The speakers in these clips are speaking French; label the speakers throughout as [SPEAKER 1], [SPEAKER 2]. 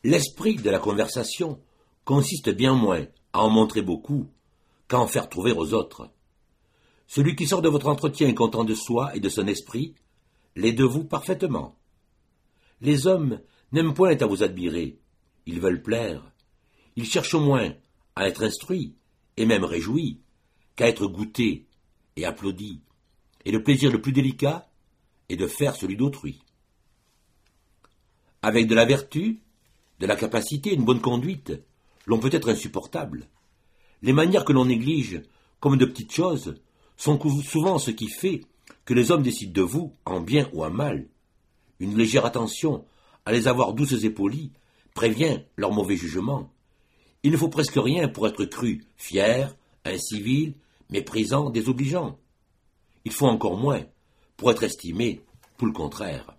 [SPEAKER 1] L'esprit de la conversation consiste bien moins à en montrer beaucoup qu'à en faire trouver aux autres. Celui qui sort de votre entretien content de soi et de son esprit l'est de vous parfaitement. Les hommes n'aiment point à vous admirer, ils veulent plaire. Ils cherchent au moins à être instruits et même réjouis qu'à être goûtés et applaudis. Et le plaisir le plus délicat est de faire celui d'autrui. Avec de la vertu, de la capacité et une bonne conduite, l'on peut être insupportable. Les manières que l'on néglige comme de petites choses sont souvent ce qui fait que les hommes décident de vous, en bien ou en mal. Une légère attention à les avoir douces et polies prévient leur mauvais jugement. Il ne faut presque rien pour être cru fier, incivil, méprisant, désobligeant. Il faut encore moins pour être estimé tout le contraire.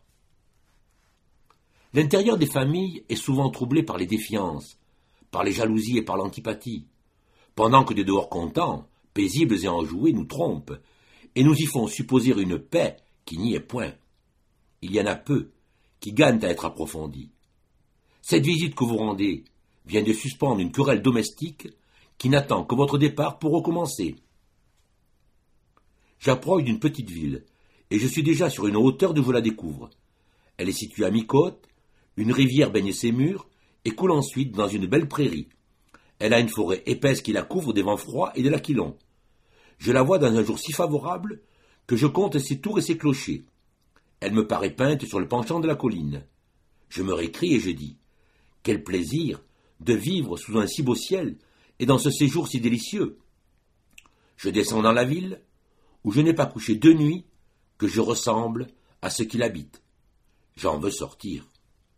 [SPEAKER 1] L'intérieur des familles est souvent troublé par les défiances, par les jalousies et par l'antipathie, pendant que des dehors contents, paisibles et enjoués nous trompent, et nous y font supposer une paix qui n'y est point. Il y en a peu qui gagnent à être approfondis. Cette visite que vous rendez vient de suspendre une querelle domestique qui n'attend que votre départ pour recommencer. J'approche d'une petite ville, et je suis déjà sur une hauteur d'où je la découvre. Elle est située à mi-côte, une rivière baigne ses murs et coule ensuite dans une belle prairie. Elle a une forêt épaisse qui la couvre des vents froids et de l'aquilon. Je la vois dans un jour si favorable que je compte ses tours et ses clochers. Elle me paraît peinte sur le penchant de la colline. Je me récrie et je dis « Quel plaisir de vivre sous un si beau ciel et dans ce séjour si délicieux !» Je descends dans la ville, où je n'ai pas couché 2 nuits, que je ressemble à ceux qui l'habitent. J'en veux sortir.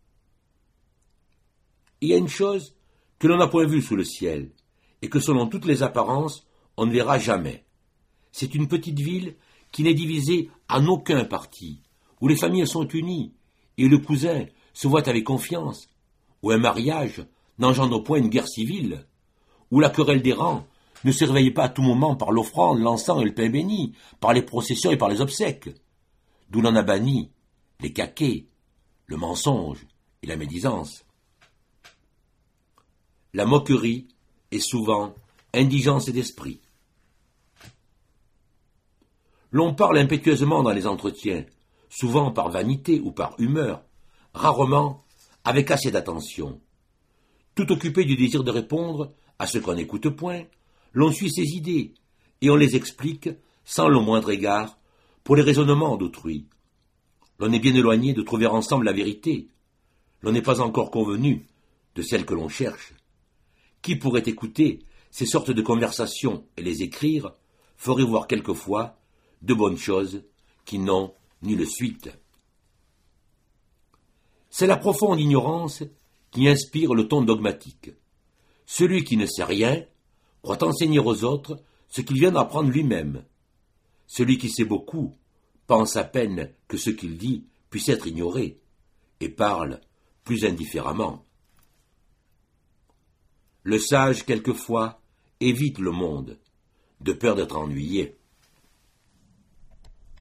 [SPEAKER 1] Il y a une chose que l'on n'a point vue sous le ciel, et que selon toutes les apparences, on ne verra jamais. C'est une petite ville qui n'est divisée en aucun parti, où les familles sont unies, et le cousin se voit avec confiance, où un mariage n'engendre point une guerre civile, où la querelle des rangs ne se réveille pas à tout moment par l'offrande, l'encens et le pain béni, par les processions et par les obsèques, d'où l'on a banni les caquets, le mensonge et la médisance. La moquerie est souvent indigence d'esprit. L'on parle impétueusement dans les entretiens, souvent par vanité ou par humeur, rarement avec assez d'attention. Tout occupé du désir de répondre à ce qu'on n'écoute point, l'on suit ses idées, et on les explique sans le moindre égard pour les raisonnements d'autrui. L'on est bien éloigné de trouver ensemble la vérité. L'on n'est pas encore convenu de celle que l'on cherche. Qui pourrait écouter ces sortes de conversations et les écrire ferait voir quelquefois de bonnes choses qui n'ont nulle suite. C'est la profonde ignorance qui inspire le ton dogmatique. Celui qui ne sait rien croit enseigner aux autres ce qu'il vient d'apprendre lui-même. Celui qui sait beaucoup pense à peine que ce qu'il dit puisse être ignoré, et parle plus indifféremment. Le sage, quelquefois, évite le monde, de peur d'être ennuyé.